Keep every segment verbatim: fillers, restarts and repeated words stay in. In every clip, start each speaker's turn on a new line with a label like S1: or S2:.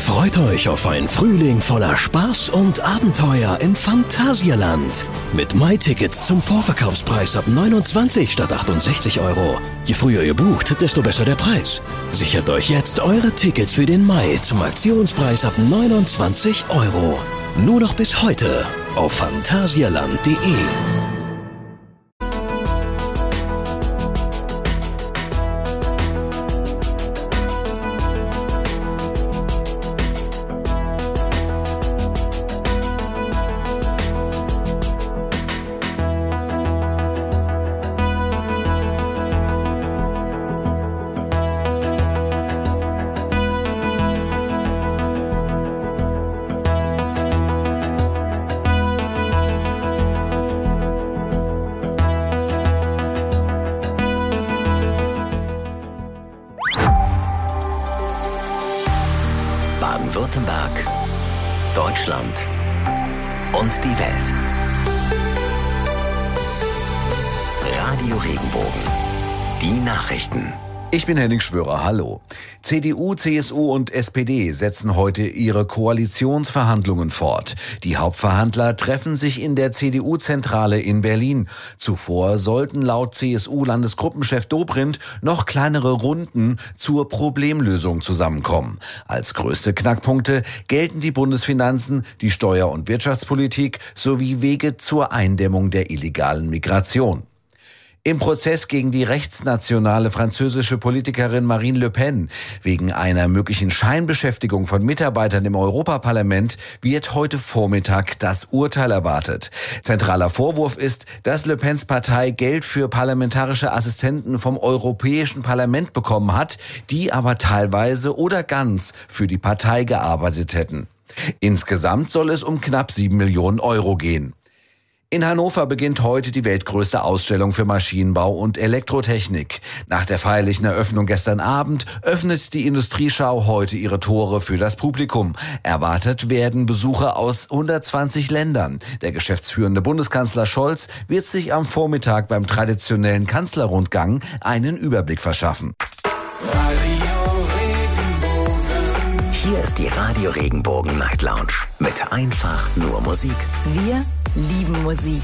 S1: Freut euch auf einen Frühling voller Spaß und Abenteuer im Phantasialand. Mit MyTickets zum Vorverkaufspreis ab neunundzwanzig statt achtundsechzig Euro. Je früher ihr bucht, desto besser der Preis. Sichert euch jetzt eure Tickets für den Mai zum Aktionspreis ab neunundzwanzig Euro. Nur noch bis heute auf phantasialand punkt de.
S2: Baden-Württemberg, Deutschland und die Welt. Radio Regenbogen. Die Nachrichten.
S3: Ich bin Henning Schwörer, hallo. C D U, C S U und S P D setzen heute ihre Koalitionsverhandlungen fort. Die Hauptverhandler treffen sich in der C D U-Zentrale in Berlin. Zuvor sollten laut C S U-Landesgruppenchef Dobrindt noch kleinere Runden zur Problemlösung zusammenkommen. Als größte Knackpunkte gelten die Bundesfinanzen, die Steuer- und Wirtschaftspolitik sowie Wege zur Eindämmung der illegalen Migration. Im Prozess gegen die rechtsnationale französische Politikerin Marine Le Pen wegen einer möglichen Scheinbeschäftigung von Mitarbeitern im Europaparlament wird heute Vormittag das Urteil erwartet. Zentraler Vorwurf ist, dass Le Pens Partei Geld für parlamentarische Assistenten vom Europäischen Parlament bekommen hat, die aber teilweise oder ganz für die Partei gearbeitet hätten. Insgesamt soll es um knapp sieben Millionen Euro gehen. In Hannover beginnt heute die weltgrößte Ausstellung für Maschinenbau und Elektrotechnik. Nach der feierlichen Eröffnung gestern Abend öffnet die Industrieschau heute ihre Tore für das Publikum. Erwartet werden Besucher aus hundertzwanzig Ländern. Der geschäftsführende Bundeskanzler Scholz wird sich am Vormittag beim traditionellen Kanzlerrundgang einen Überblick verschaffen.
S2: Hier ist die Radio Regenbogen Night Lounge mit einfach nur Musik.
S4: Wir lieben Musik.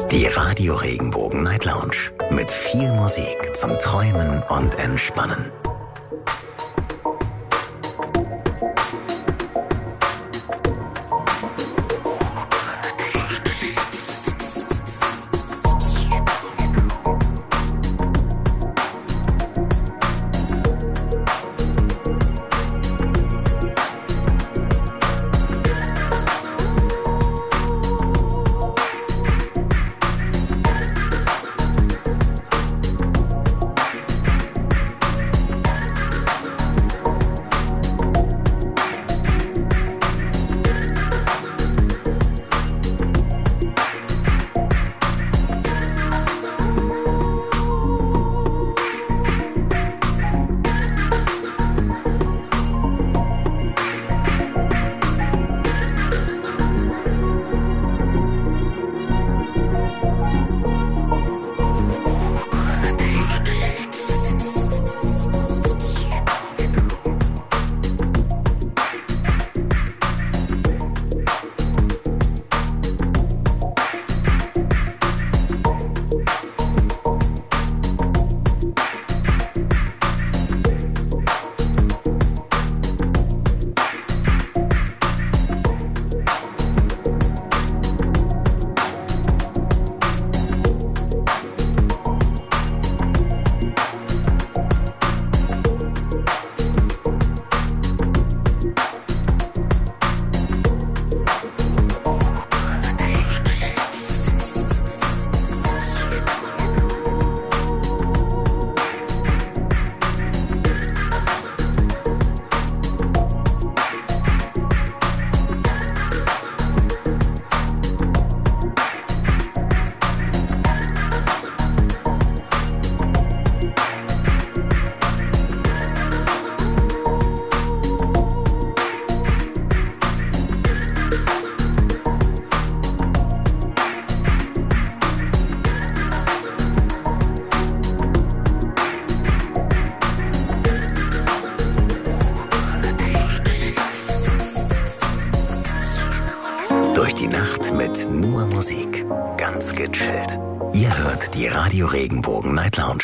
S2: Die Radio Regenbogen Night Lounge mit viel Musik zum Träumen und Entspannen. Durch die Nacht mit nur Musik. Ganz gechillt. Ihr hört die Radio Regenbogen Night Lounge.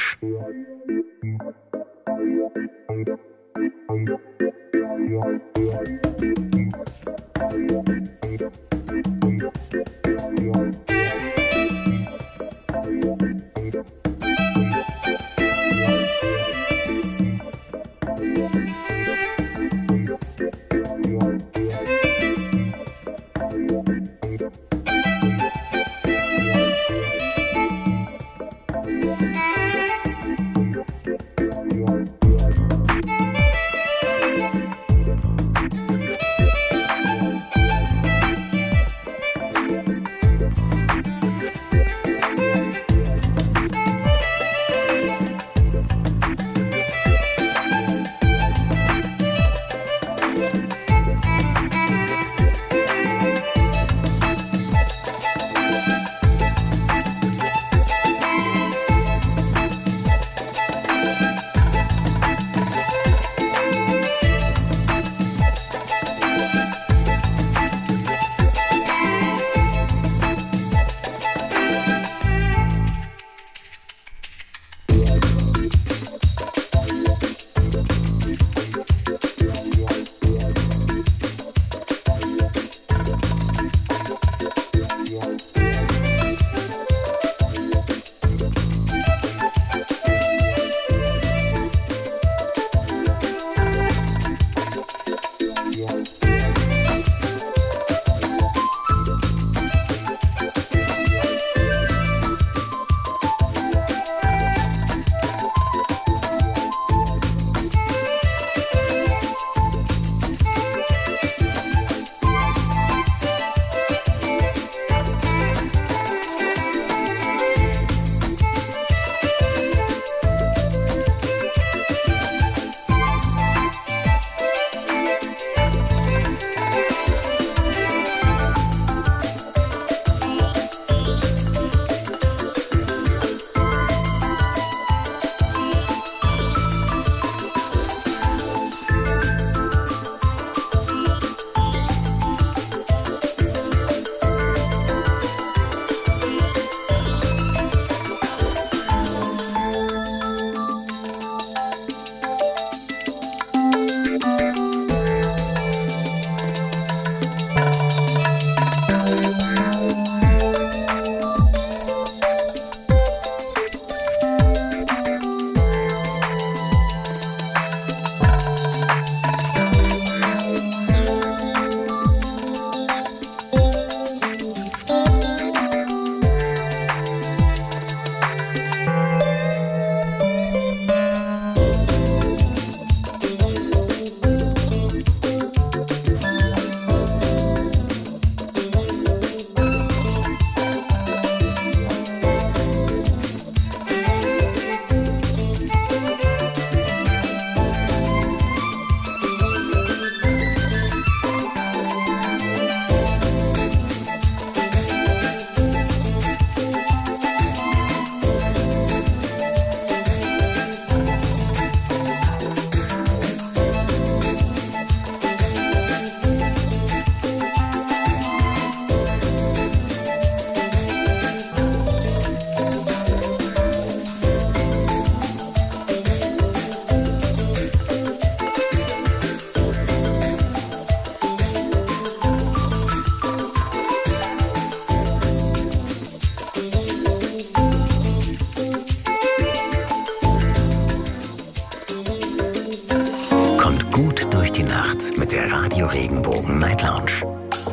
S2: der Radio Regenbogen Night Lounge.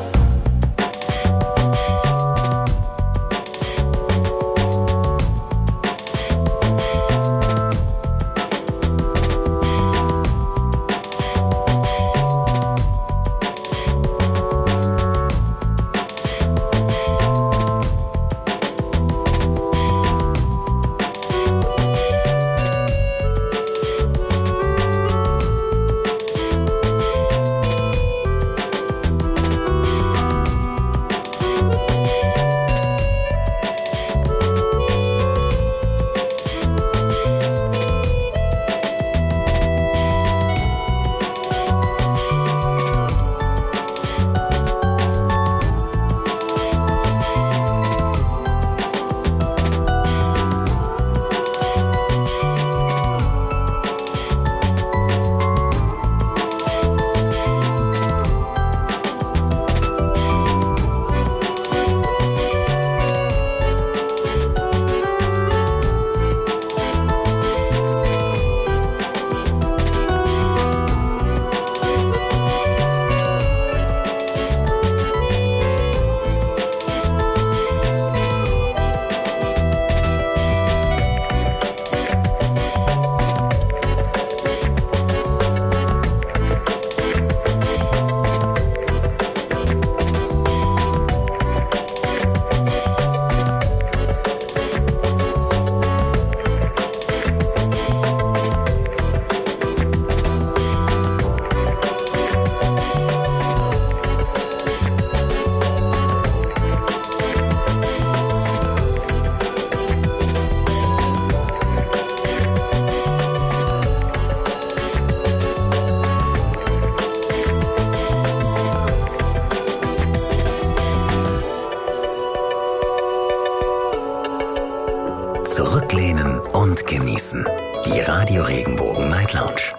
S2: Zurücklehnen und genießen. Die Radio Regenbogen Night Lounge.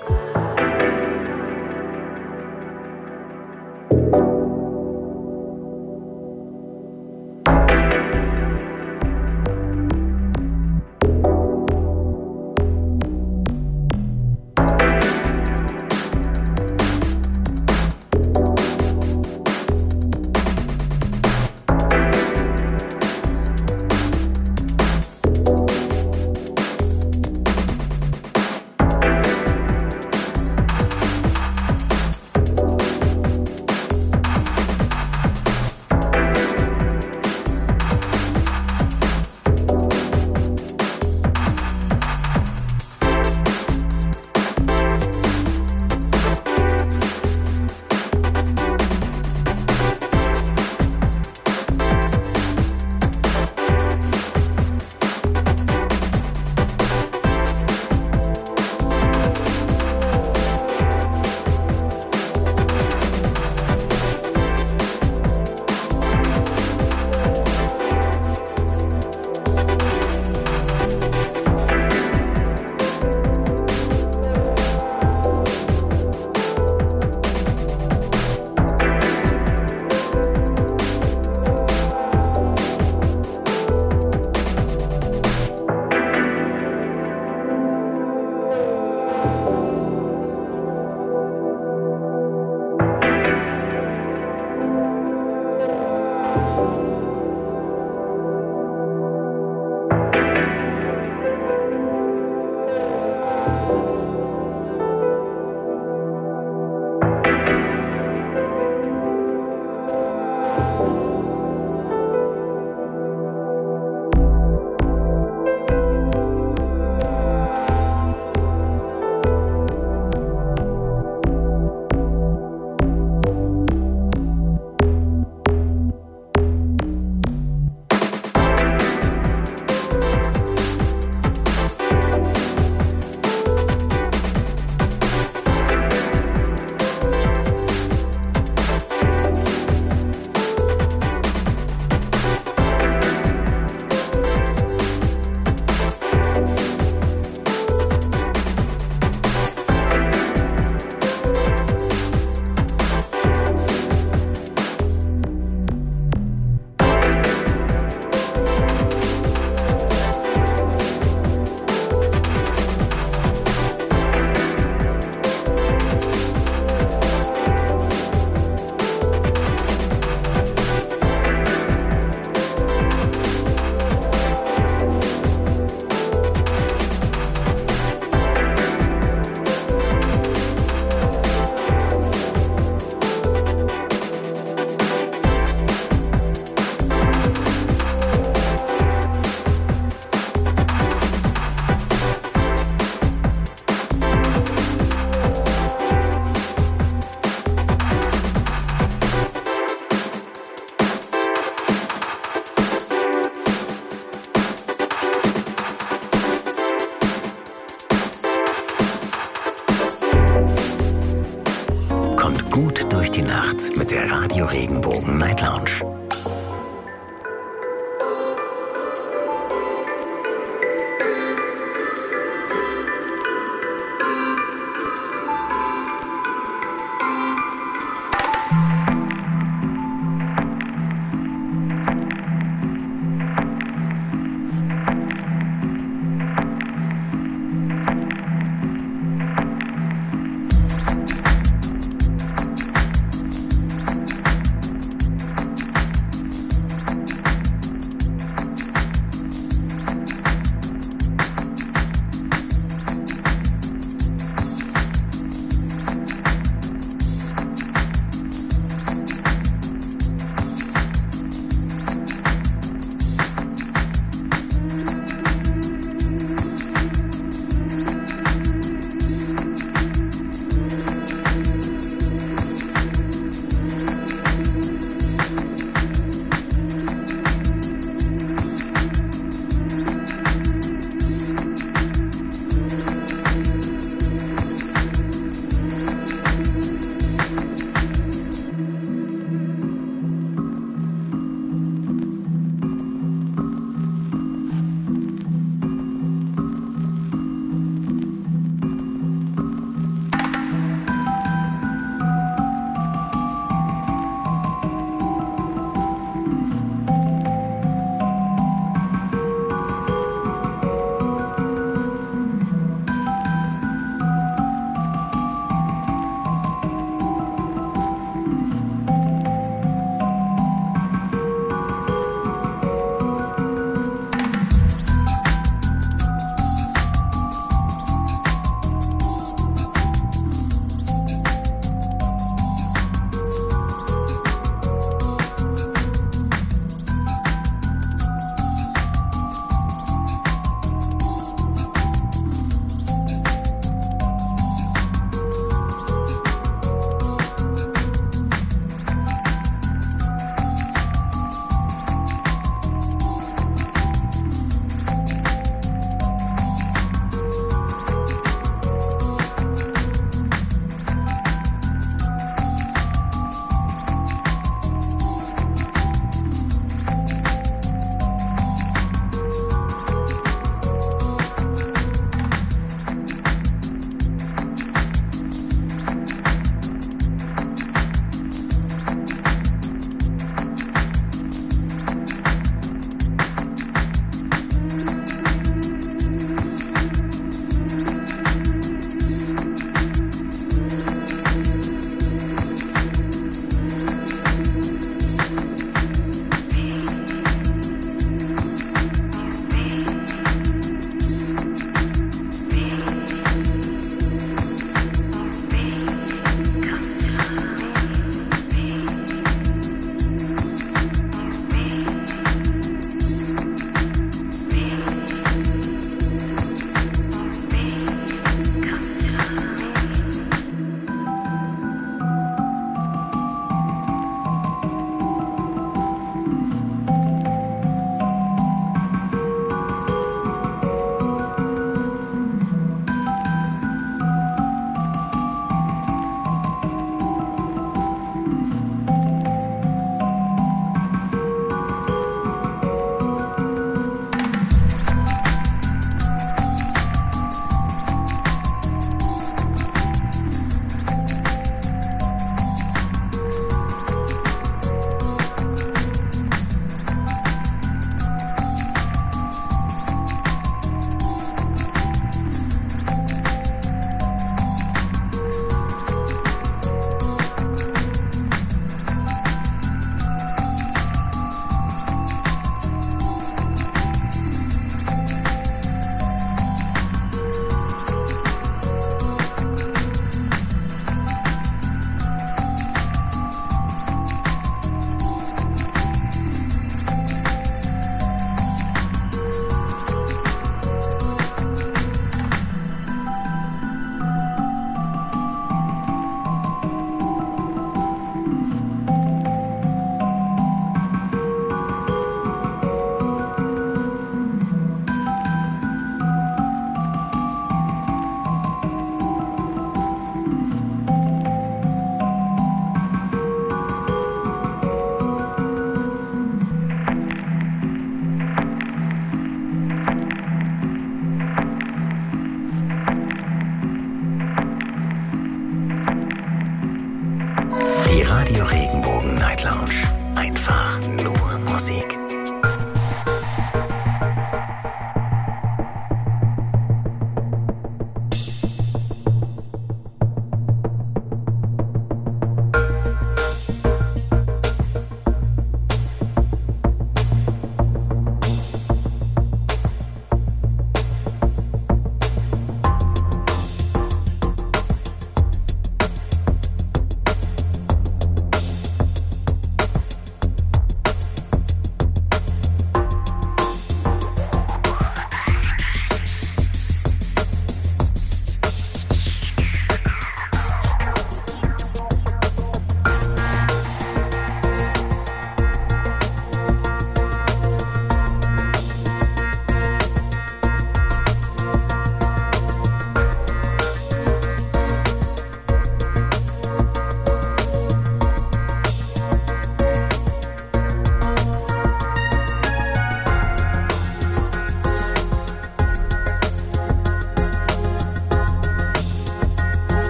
S2: Nacht mit der Radio Regenbogen Night Lounge.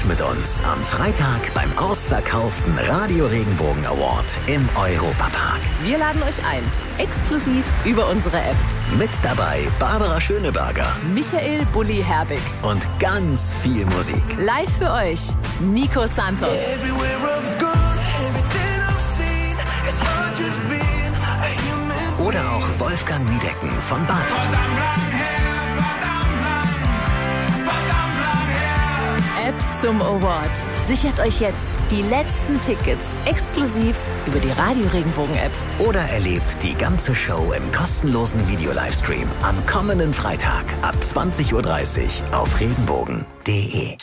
S2: mit uns am Freitag beim ausverkauften Radio Regenbogen Award im Europapark.
S4: Wir laden euch ein, exklusiv über unsere App.
S2: Mit dabei Barbara Schöneberger,
S4: Michael Bulli Herbig
S2: und ganz viel Musik.
S4: Live für euch, Nico Santos.
S2: Oder auch Wolfgang Niedecken von Bad.
S4: App zum Award. Sichert euch jetzt die letzten Tickets exklusiv über die Radio Regenbogen App.
S2: Oder erlebt die ganze Show im kostenlosen Video-Livestream am kommenden Freitag ab zwanzig Uhr dreißig auf regenbogen punkt de.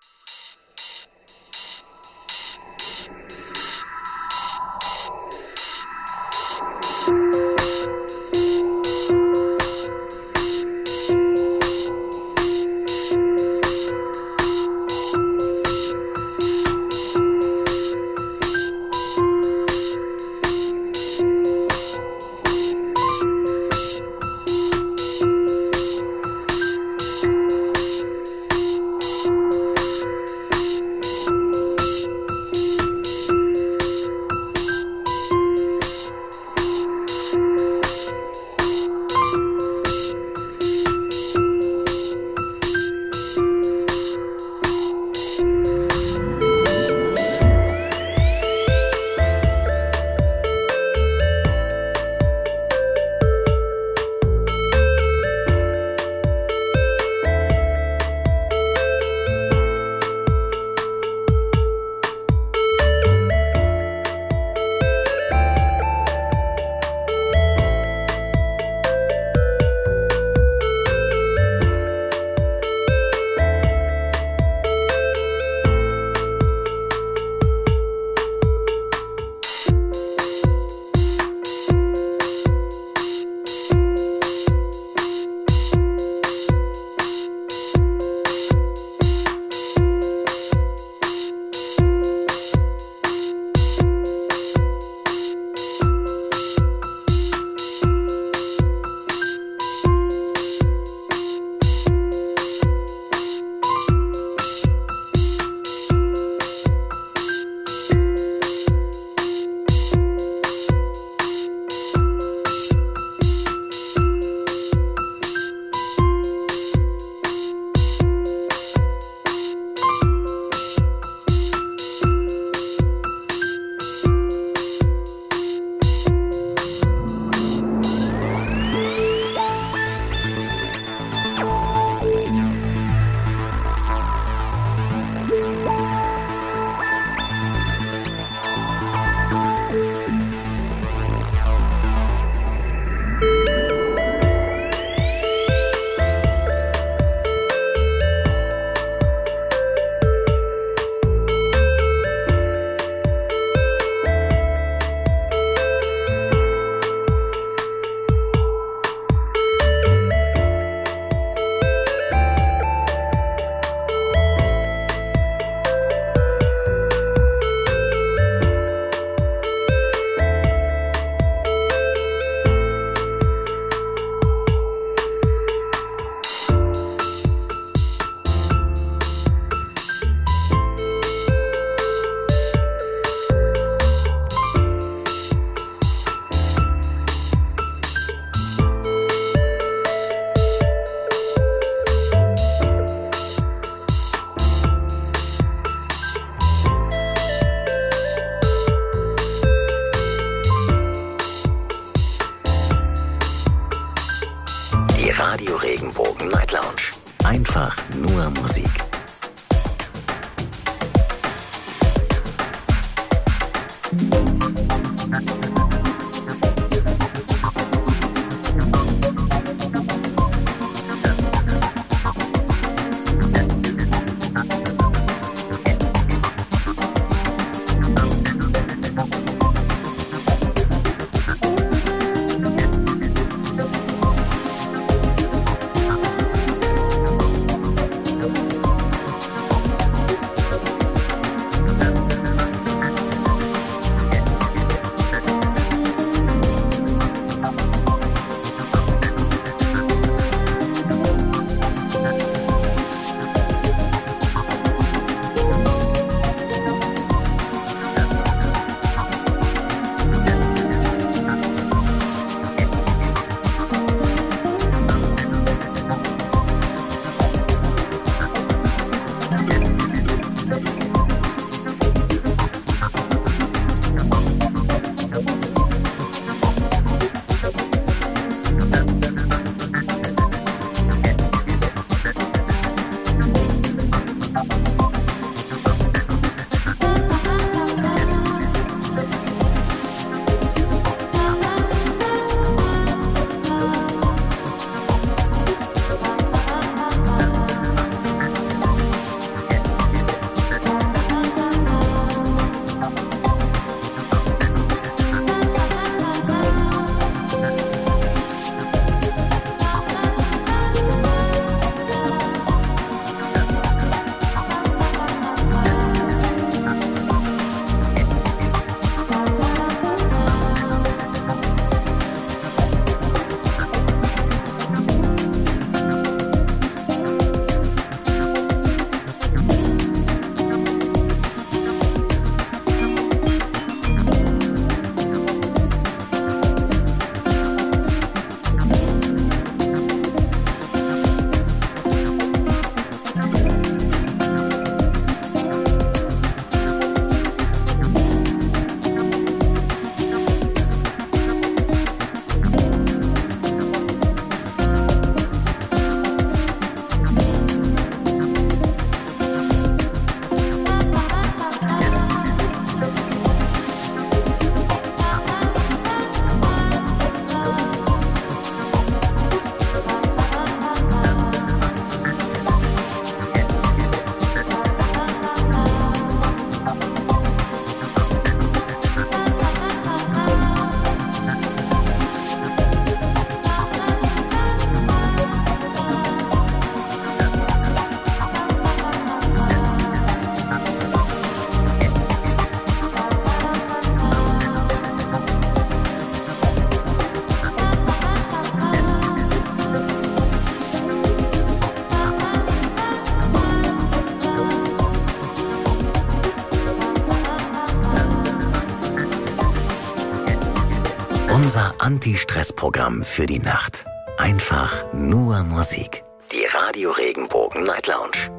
S2: Radio Regenbogen Night Lounge. Einfach nur Musik. Unser Anti-Stress-Programm für die Nacht. Einfach nur Musik. Die Radio Regenbogen Night Lounge.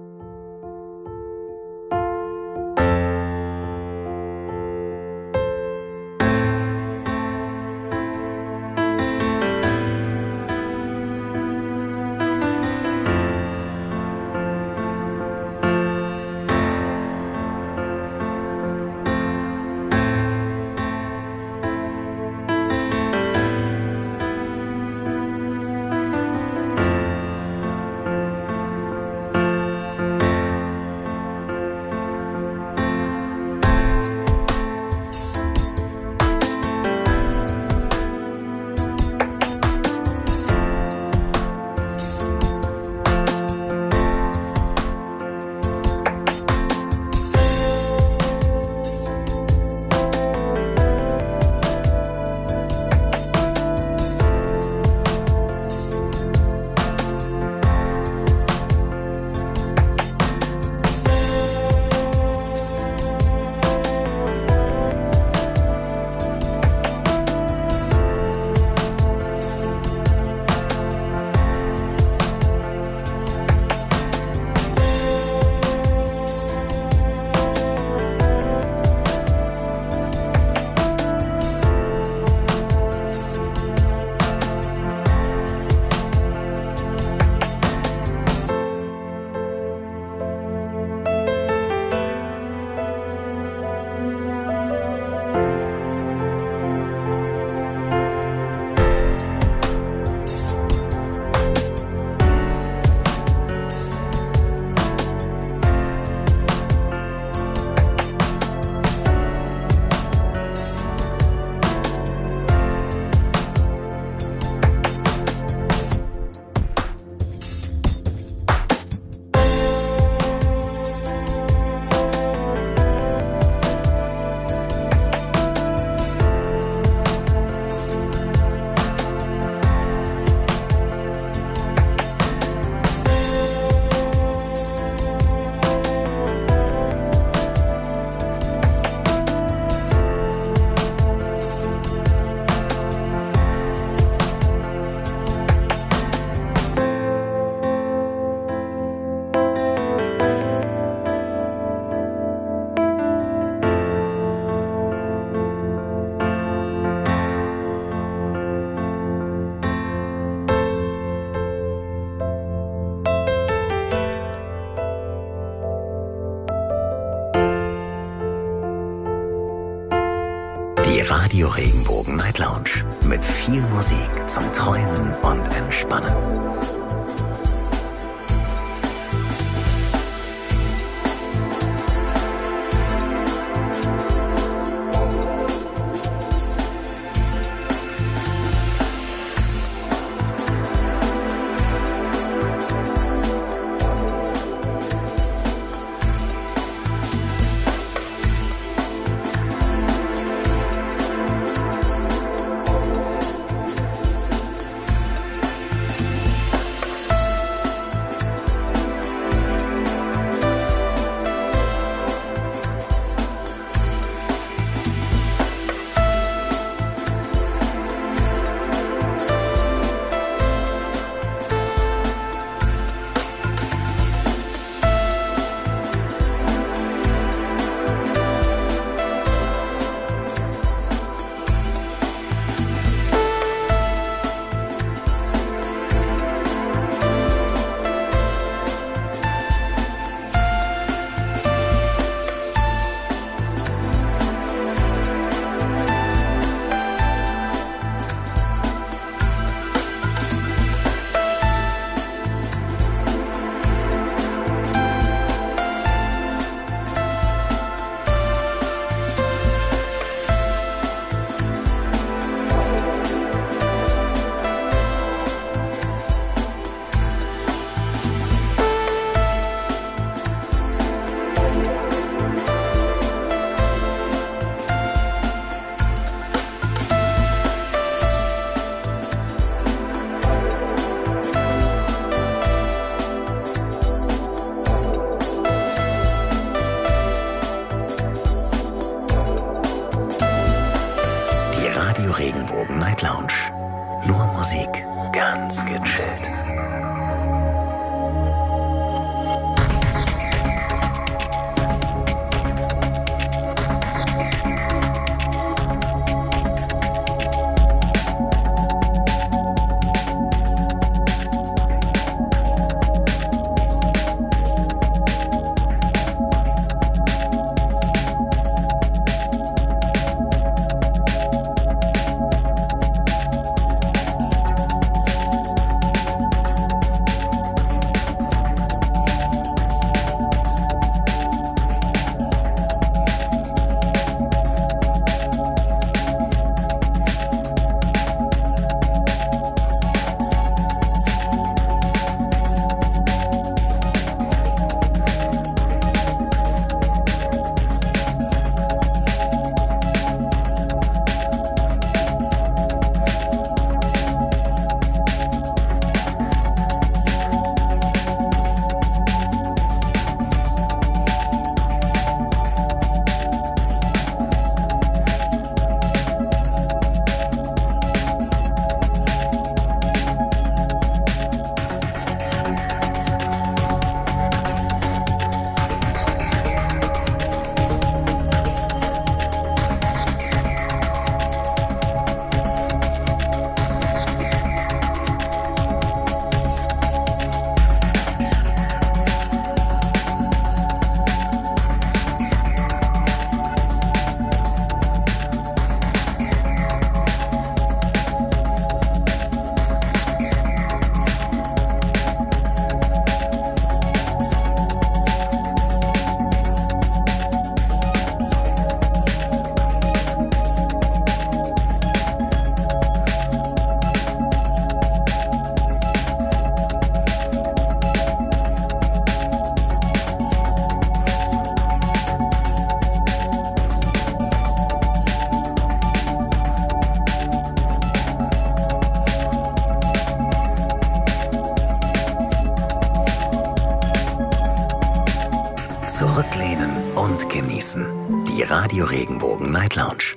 S2: Die Radio Regenbogen Night Lounge mit viel Musik zum Träumen und Entspannen. Radio Regenbogen Night Lounge. Nur Musik, ganz gechillt. Zurücklehnen und genießen. Die Radio Regenbogen Night Lounge.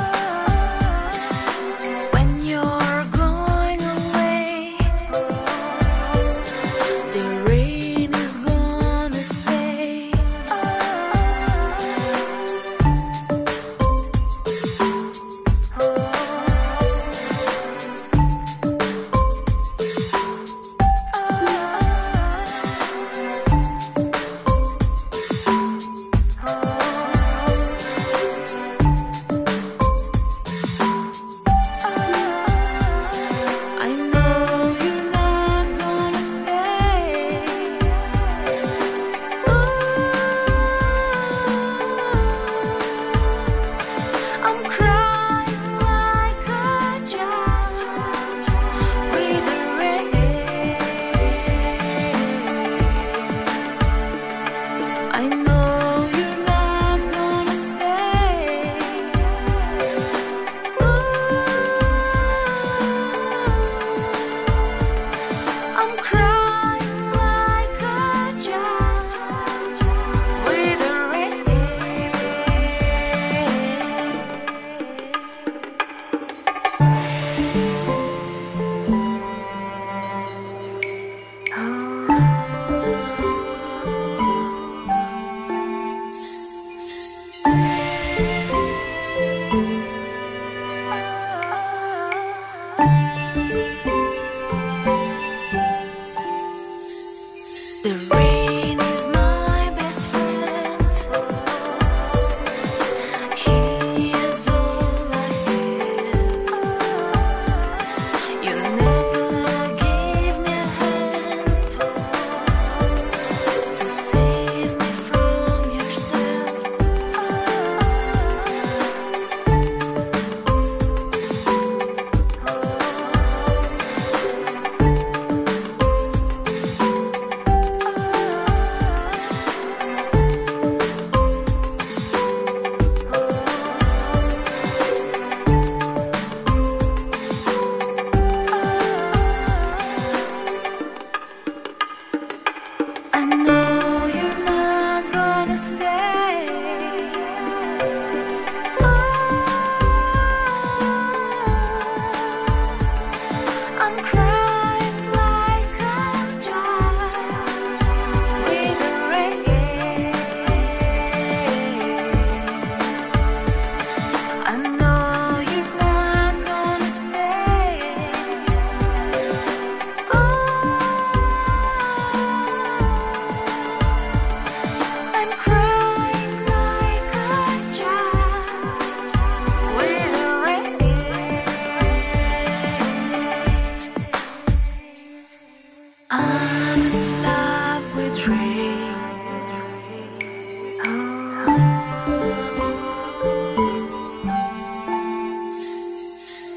S5: When you're going away,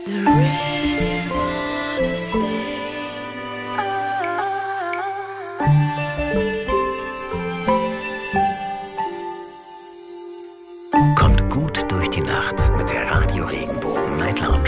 S2: Kommt gut durch die Nacht mit der Radio Regenbogen Night Lounge.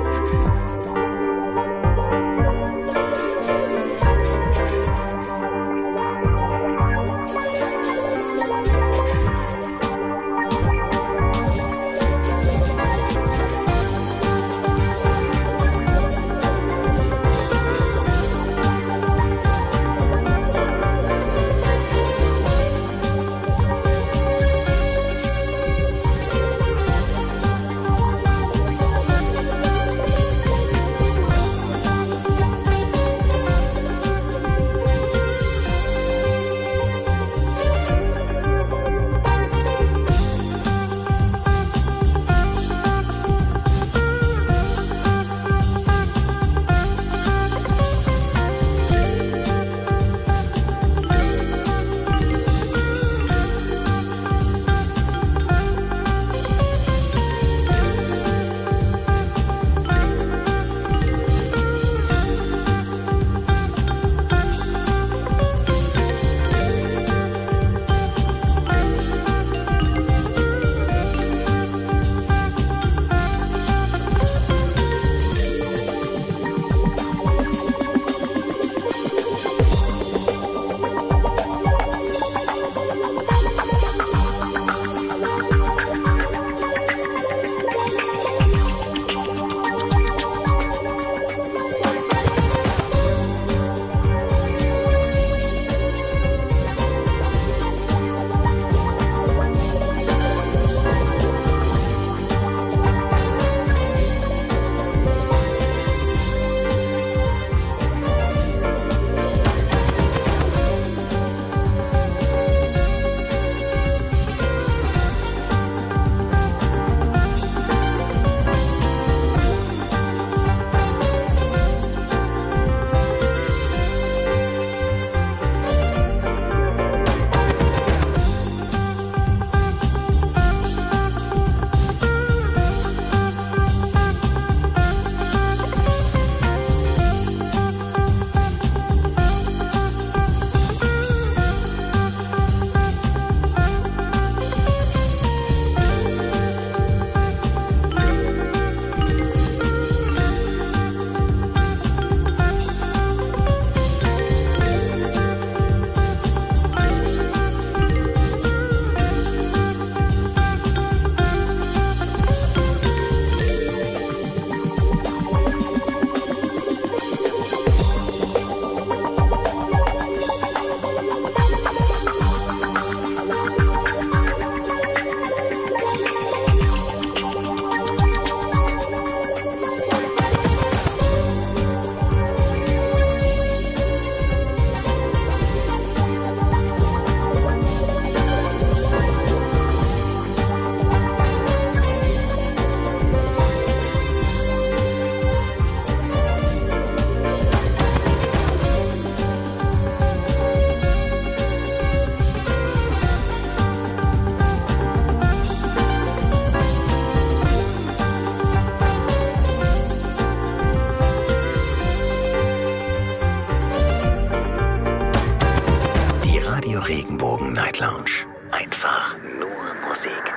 S2: Regenbogen Night Lounge. Einfach nur Musik.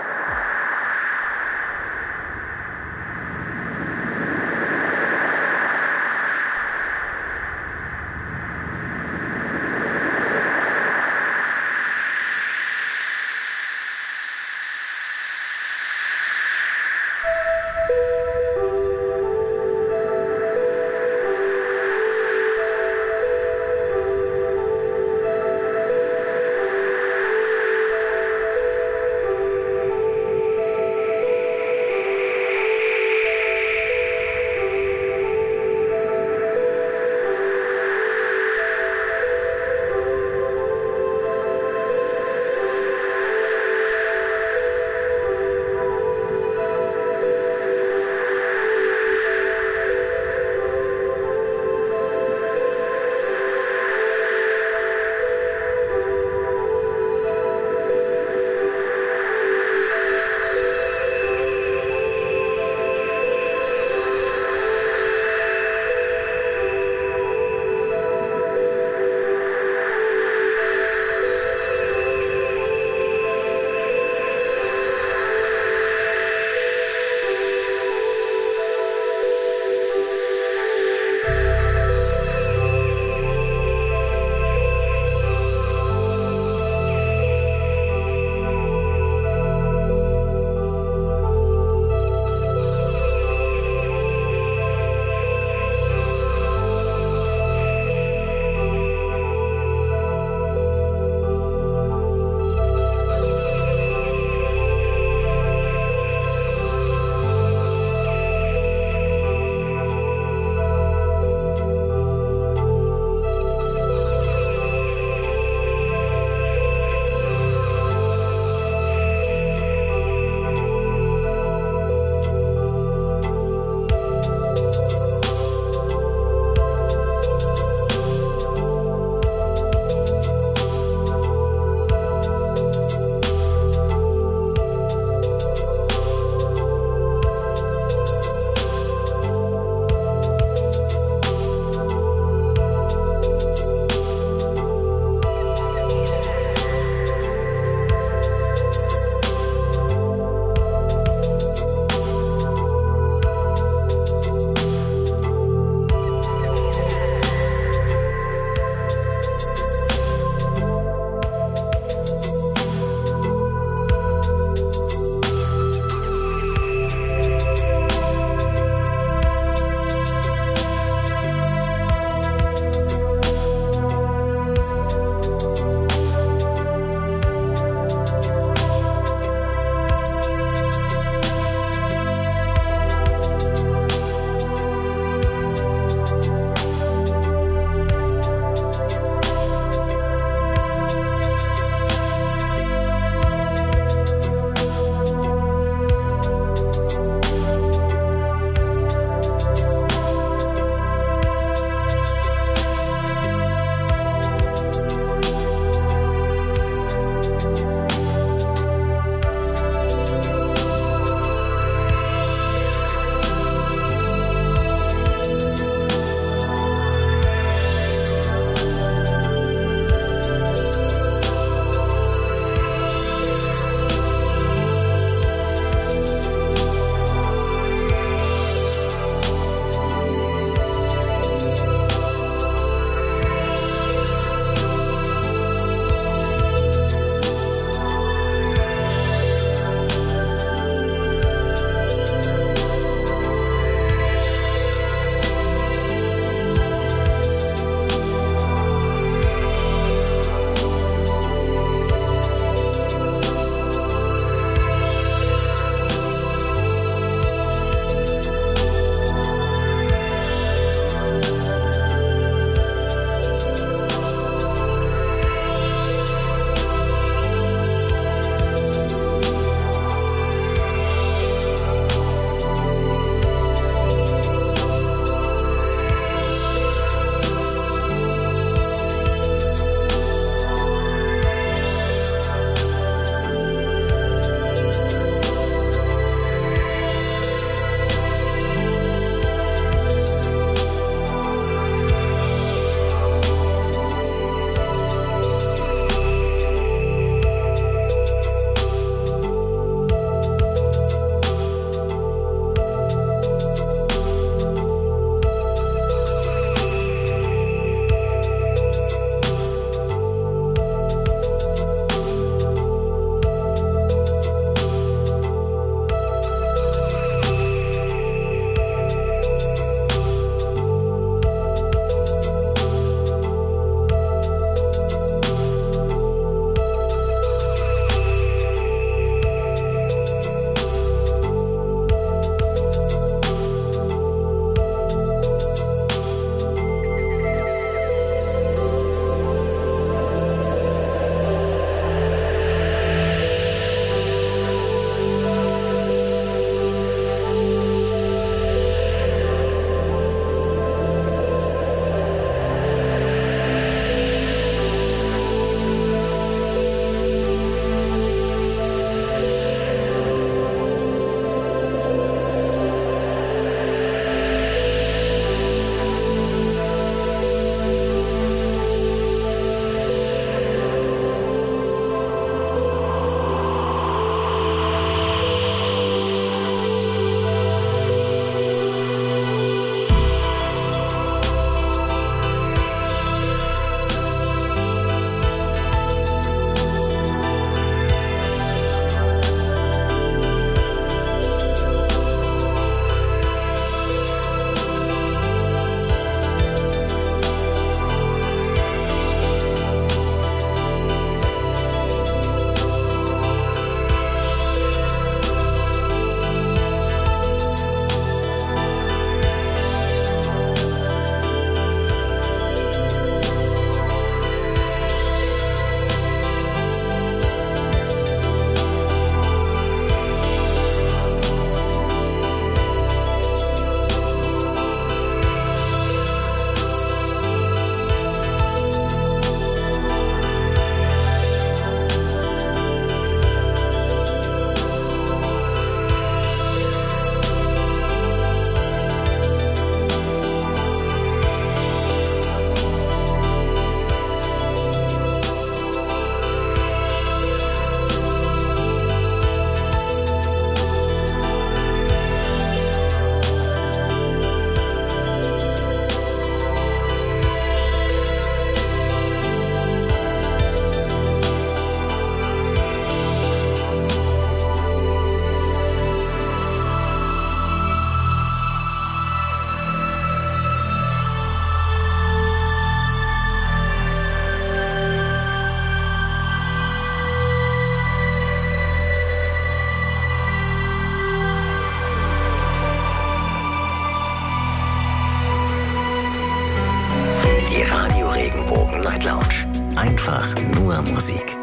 S2: Die Radio Regenbogen Night Lounge. Einfach nur Musik.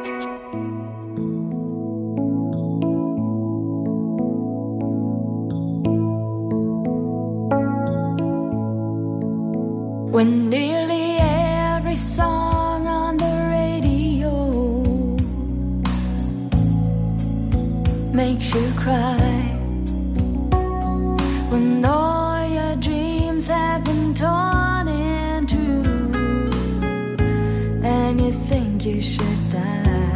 S5: When nearly every song on the radio makes you cry, when all your dreams have been torn in two and you think you should die,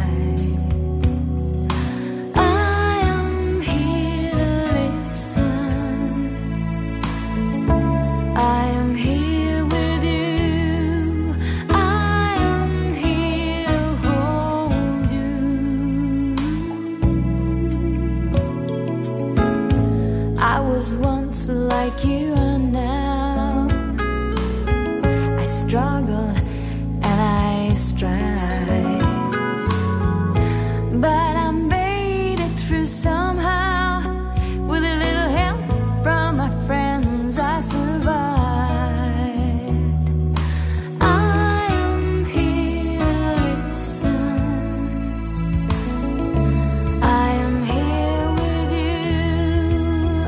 S5: I am here to listen. I am here once like you are now. I struggle and I strive, but I made it through somehow. With a little help from my friends, I survived. I am here to listen. I am here with you.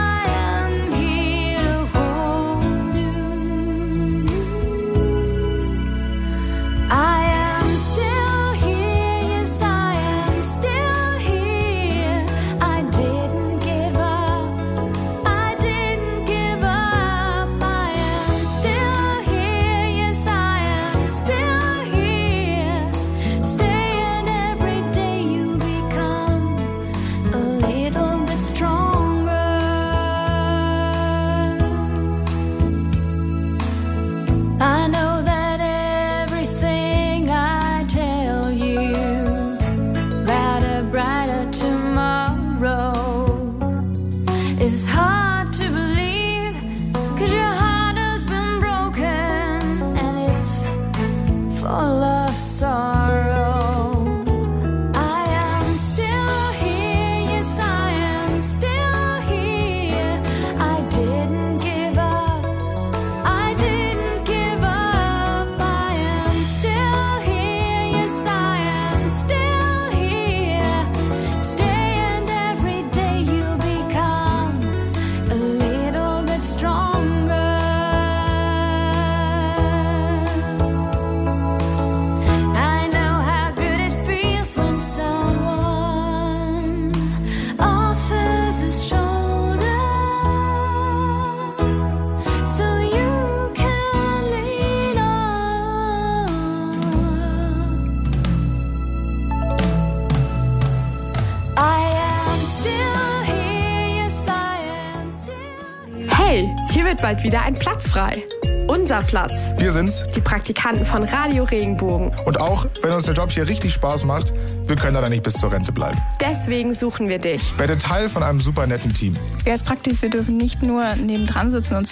S5: It's hard to believe, 'cause your heart has been broken and it's full of sorrow. I am still here, yes I am still here. I didn't give up, I didn't give up. I am still here, yes I am still here. Stay and every day you become a little bit stronger. I know how good it feels when someone offers his shoulder, so you can lean on. I am still here, yes I am still.
S6: Hey, hier wird bald wieder ein Platz frei. Unser Platz.
S7: Wir sind's.
S6: Die Praktikanten von Radio Regenbogen.
S7: Und auch, wenn uns der Job hier richtig Spaß macht, wir können da nicht bis zur Rente bleiben.
S6: Deswegen suchen wir dich.
S7: Werde Teil von einem super netten Team.
S8: Ja, das Praktisch, wir dürfen nicht nur nebendran sitzen und